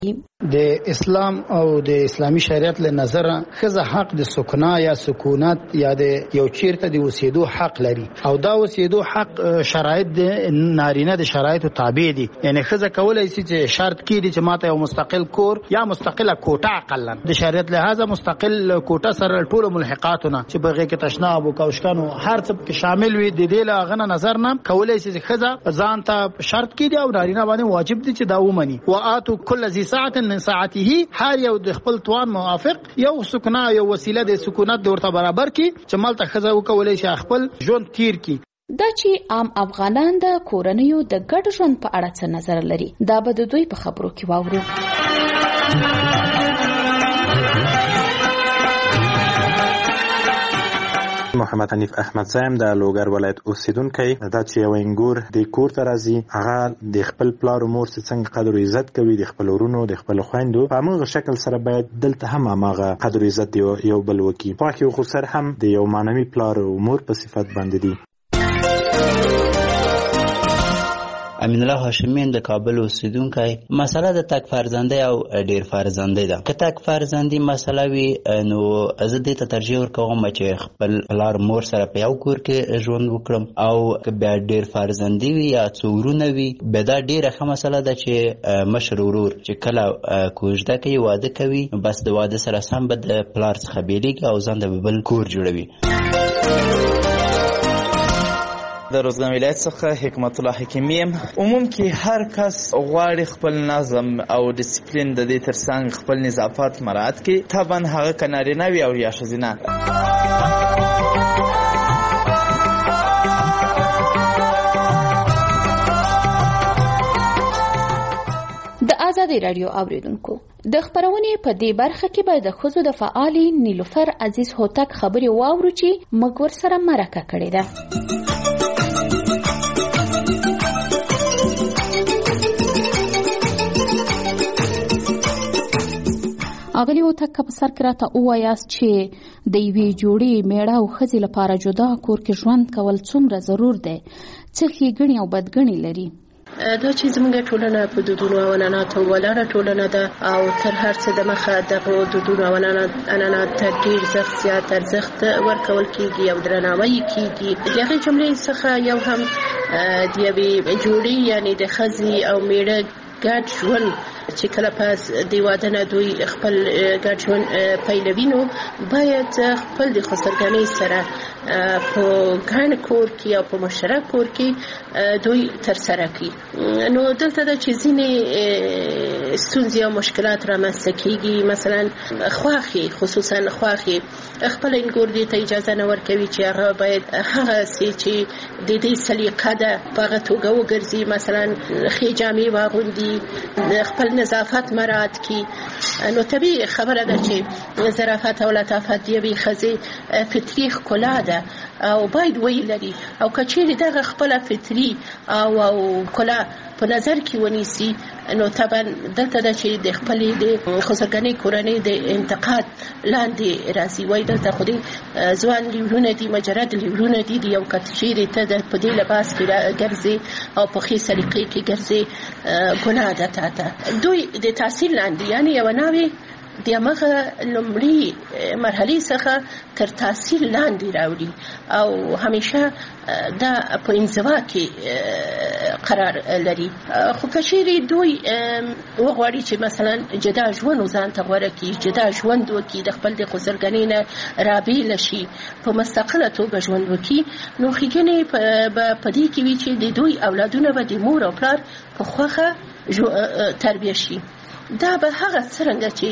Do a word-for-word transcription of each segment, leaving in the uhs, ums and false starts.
د اسلام او د اسلامي شریعت له نظر ښځه حق د سکنا یا سکونت یا د یو چیرته د اوسېدو حق لري او دا اوسېدو حق شرایط د نارینه د شرایطو تابع دي. یعنی ښځه کولای شي چې شرط کړي چې ماته یو مستقل کور یا مستقله کوټه اقلا د شریعت لحاظه مستقل کوټه سره ټول ملحقاتونه چې بغیر کې تشناب او کوشکانو هر څه کې شامل وي د دې له غنه نظر نه کولای شي چې ښځه ځان ته شرط کړي او نارینه باندې واجب دي چې دا ومني. واتو کل ذی ساعه من ساعته، هر یو د خپل توان موافق یو سکنا یو وسیله د سکونت د ورته برابر کی چې مالته ښځه وکولای شي خپل ژوند تیر کی. دا چې عام افغانان د کورنیو د ګډ ژوند په اړه څه نظر لري دا به د دوی په خبرو کې واورو. محمد حنیف احمد زایم د لوګر ولایت اوسیدونکی دا چې یو انګور د کور ته راځي هغه د خپل پلار او مور څخه قدر او عزت کوي، د خپل ورونو د خپل خويندو په هغه شکل سره باید دلته هم هغه قدر او عزت یو بل وکي. پاکي او خسر هم د یو مانوي پلار او مور په صفت باندې دي. امین الله هاشمین د کابل اوسیدونکی، مسله د تک فرزندۍ او ډیر فرزندۍ ده. که تک فرزندۍ مسله وي نو زه دې ته ترجیح ورکوم چې خپل پلار مور سره په یو کور کې ژوند وکړم، او که بیا ډیر فرزندۍ وي یا څو ورونه وي بیا دا ډیره ښه مسله ده چې مشر ورور چې کله کوژده کوي واده کوي بس د واده سره سم به د پلار څخه بیلیږي او ځان د بل کور جوړوي. د روزګان ولایت څخه حکمت الله حکیمی یم. عموم کې هر کس غواړي خپل نظم او ډیسپلین د دې ترڅنګ خپل نظافت مراعات کړي، طبعا هغه که نارینه وي او یا ښځینه. د آزادی رادیو اوریدونکو، د خبرونې په دې برخه کې به د ښځو د فعالې نیلوفر عزیز هوتک خبرې واورو چې موږ ورسره مرکه کړې ده. اغلی هوتک په سر کې راته ووایاست چې د یوې جوړې میړه او ښځې لپاره جدا کور کې ژوند کول څومره ضرور دی، څه ښېګڼې او بدګڼې لري. دا چې زموږ ټولنه په دودونو او عنعناتو ولاړه ټولنه ده او تر هر څه د مخه دغه دودونو او عنعنات ته ډېر زیات زیات ارزښت ورکول کېږي او درناوی کېږي. د هغې جملې څخه یو هم د یوې جوړې یعنې د ښځې او میړه ګډ ژوند چې کله پس د واده نه دوی خپل ګډ ژوند پیلوي نو باید خپل د خسرګنۍ سره په ګڼ کور کې او په مشترک کور کې دوی ترسره کړي. نو دلته دا چې ځینې ستونزې او مشکلات رامنځته کېږي، مثلا خواښې خصوصا خواښې خپل انګور دې ته اجازه نه ورکوي چې هغه باید هغسې چې د دې سلیقه ده په هغه توګه وګرځي، مثلا ښې جامې واغوندي، خپل نظافت مراعات کی. نو طبیعي خبره ده چې ظرافت او لطافت یوې ښځې فطري ښکلا ده او باید ویلري، او که چیرې دغه خپله فطري او او ښکلا په نظر کې ونیسي نو طبعا دلته ده چې د خپلې د خسرګنۍ کورنۍ د انتقاد لاندې راځي. وایي دلته خو دې ځوان لیورونه دي، مجرد لیورونه دي، د یو که چیرې ته د په دې لباس کې ګرځې او په ښې سلیقې کې ګرځې ګناه ده تا ته. دوی د تاثیر لاندې یعنې یوه ناوې د همغه لومړي مرحلې څخه تر تاثیر لاندې راوړي او همیشه دا په انزوا کې قرار لري. خو که چیرې دوی وغواړي چې مثلا جدا ژوند ځان ته غوره کړي، جدا ژوند وکړي، د خپل د خسرګنۍ نه رابېله شي، په مستقله توګه ژوند وکړي، نو ښېګڼې به په دې کې وي چې د دوی اولادونه به د مور او پلار په خوښه تربیه شي. دا به هغه څرنګه چې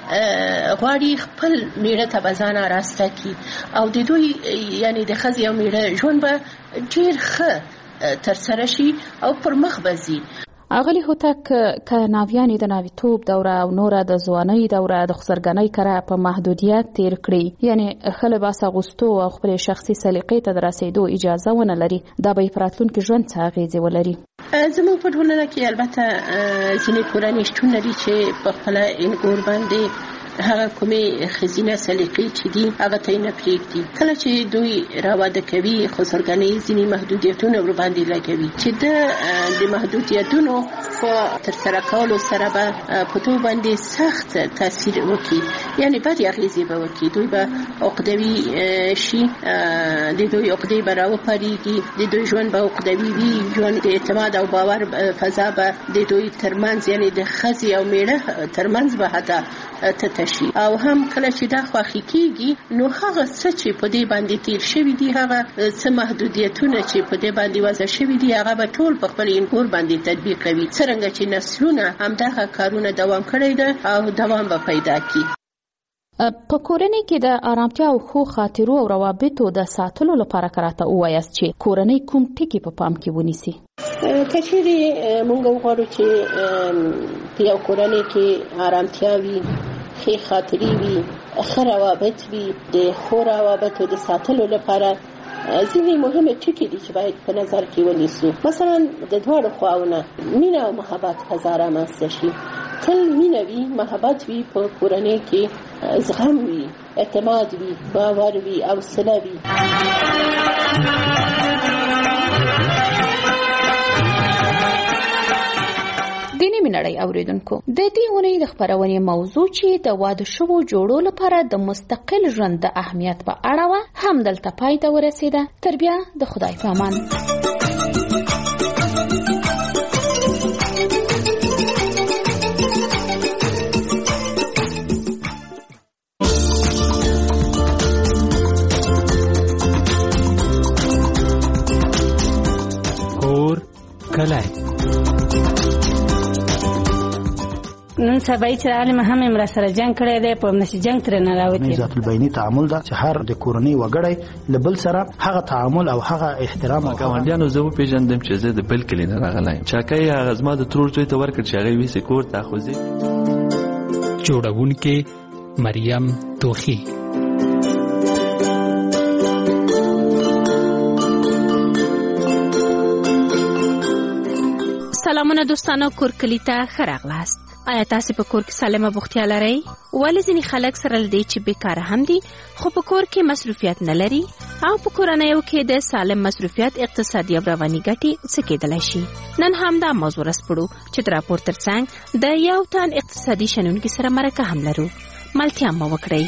غواړي خپل میړه ته به ځان راسته کړي او د دوی یعنې د ښځې او میړه ژوند به ډېر ښه ترسره شي او پر مخ به ځي. اغلی هوتک که ناویانې د ناویتوب دوره او نوره د ځوانۍ دوره د خسرګنۍ کره په محدودیت تیر کړي، یعنی ښه لباس اغوستو او خپلې شخصي سلیقې ته د رسېدو اجازه ونه لري، دا به یې په راتلونکي ژوند څه اغېزې ولري؟ زموږ په ټولنه کې البته ځینې کورنۍ شتون لري چې په خپله انګور باندې هغه کومې خزینه سلیقې چې دي هغه ته نه پریږدي. کله چې دوی راواده کوي خو څرګندې ځینې محدودیتونه ور باندې لګوي چې د محدودیتونو په تر سره کولو سره به په دوی باندې سخت تاثیر وکړي، یعنی بد اغیزې به وکړي. دوی به عقدوي شي، د دوی عقدې به راوپاریږي، د دوی ژوند به عقدوي وي، ژوند د اعتماد او باور فضا به د دوی ترمنځ یعنی د ښځې او میړه ترمنځ به حتی تتشي. او هم کله چې دا خوښي کیږي نو هغه څه چې په دې باندې تیر شوي دي، هغه څه محدودیتونه چې په دې باندې وضع شوي دي، هغه به ټول په خپل انکور باندې تطبیق کوي. څرنګه چې نسلونه همدغه کارونه دوام کړی ده او دوام به پیدا کړي. په کورنۍ کې د آرامتیا او ښو خاطرو او روابطو د ساتلو لپاره کراته ووایاست چې کورنۍ کوم ټکي په پام کې ونیسي؟ کچېرې موږ وغواړو چې په یو کورنۍ کې آرامتیا وي، ښې خاطرې وي، ښه روابط وي. د ښو روابطو د ساتلو لپاره ځینې مهمه ټکي دي چې باید په نظر کې ونیسو. مثلا د دواړو خواونه مینه او محبت فضا رامنځته شي. تل مینه وي، محبت وي، په کورنۍ کې زغم وي، اعتماد وي، باور وي او صله وي. د نیمې نړۍ اوریدونکو، د دې اونۍ د خپرونې موضوع چې د واده شوو جوړو لپاره د مستقل ژوند د اهمیت په اړه وه هم دلته پای ته ورسېده. تر بیا د خدای په امان. کور کلی نن سبا چې عالم هم امر سره جنگ کړی دی، په نشي جنگ تر نه راوتی. ذات البینی تعامل دا چې هر د کورنۍ وګړی لبل سره هغه تعامل او هغه احترام او ګاونډیانو زه پیژندم چې زه د بل کلی نه راغلایم. چاکای هغه زما د ترور زوی ته ورکړ چې هغه وی سکور تاخذي. جوړونکې مریم توخی. سلامونه دوستانو، کور کلی ته ښه راغلاست. آیا تاسو په کور کې سالمه بوختیا لرئ؟ ولې ځینې خلک سره لدی چې بیکاره هم دي خو په کور کې مصروفیت نه لري او په کورنیو کې د سالم مصروفیت اقتصادي او رواني ګټې څه کېدلی شي؟ نن هم دا موضوع راسپړو چې د راپور ترڅنګ د یو تن اقتصادي شنونکي سره مرکه هم لرو. ملتیا مو وکړئ.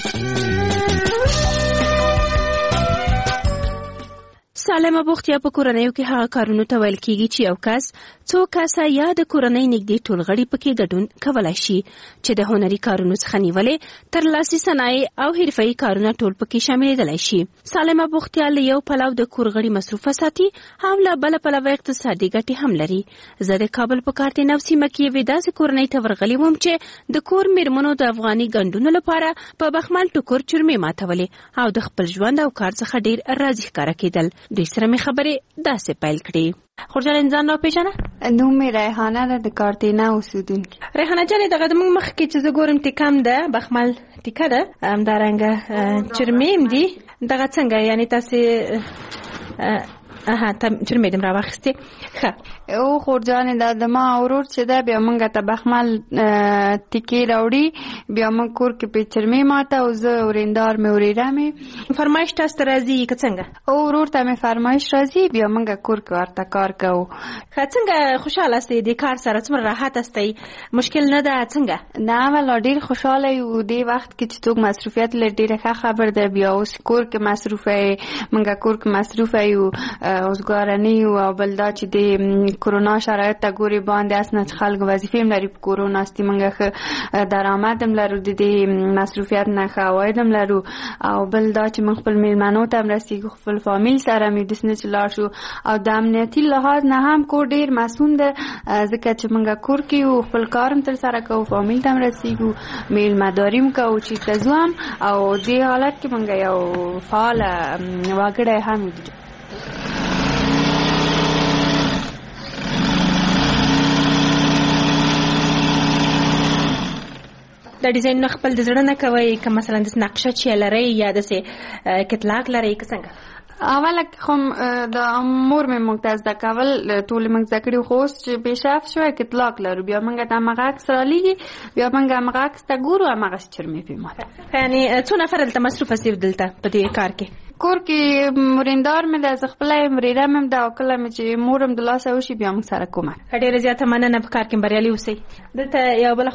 سالمه بوختیا په کورنیو کې هغه کارونو ته ویل کېږي چې یو کس، څو کسه یا د کورنۍ نږدې ټول غړي پکې ګډون کولی شي، چې د هنري کارونو څخه نیولې تر لاسي صنایع او حرفه‌ایي کارونه ټول پکې شاملېدلی شي. سالمه بوختیا له یو پلو د کور غړي مصروفه ساتي او له بله پلوه اقتصادي ګټې هم لري. زه د کابل په کارتنو سیمه کې یوې داسې کورنۍ ته ورغلې وم چې د کور میرمنو د افغاني ګنډونو لپاره په بخمل ټوکر چرمې ماتولې او د خپل ژوند او کار څخه ډېر راضي ښکاره کېدل. دوی سره مې خبرې داسې پیل کړې. خورجان انسان را پیژنه؟ نوم مې ریحانه ده، د کارتینا اوسیدونکې. ریحانه جانې، دغه د موږ مخکې چې زه ګورم ټیکم ده، بخمل ټیکه ده، همدارنګه چرمې هم دي. دغه څنګه یعنې تاسې اها ته چرمې دم راوخستې؟ ښه او خورجانې دا د ما ورور چې ده بیا موږ ته بخمل ټیکې راوړي، بیا موږ کور کې پې چرمې ماته او زه ورېندار مې ورېره مې. فرمایش تاسو ته راځي که څنګه؟ او ورور ته مې فرمایش راځي، بیا موږ کور کې ورته کار کوو. ښه، څنګه خوشحاله استئ د کار سره؟ څومره راحت استئ؟ مشکل نه ده څنګه؟ نه والا ډېر خوشحاله یو. دې وخت کې چې څوک مصروفیت لري ډېره ښه خبر ده. بیا اوس کور کې مصروفه یې، موږ کور کې مصروفه یو، اوسګارنې یو. او بل دا چې د کرونا شرایط ته ګوري باندې اسنه چې خلک وظیفې هم لري، په کرونا ستې موږ ښه درآمد هم لرو، د دې مصروفیت نه ښه عواید هم لرو. او بل دا چې موږ خپل میلمنو ته هم رسېږو، خپل فامیل سره مې داسې نه چې لاړ شو. او د امنیتي لحاظ نه هم کور ډېر مسئول ده، ځکه چې موږ کور کې یو، خپل کار هم ترسره کوو، فامیل ته هم رسېږو، میلمهداري هم کوو، چېرته ځو هم. او دې حالت کې موږ یو فعاله وګړی هم یو. دا ډیزاین خپل د زړه نه کوي که مثلا د نقشه چې لري یا د سه کتلاک لري که څنګه؟ اوله خو د مور مې موږ ته زده کول ټولې موږ زده کړي، خو اوس چې پیشرفت شوی که اطلاق لرو بیا موږ ته همغه عکس رالیږي، بیا موږ همغه عکس ته ګورو، همغسې چرمې پې ماته. یعنې څو نفر دلته مصروفه سي دلته په دې کار کې؟ کور کې مریندار مې ده، زه خپله یې مریره مې هم ده، او کله مې چې مور هم د لاسه وشي بیا موږ سره کومک. ډېره زیاته مننه، په کار کې بریالي اوسئ. دلته یو بله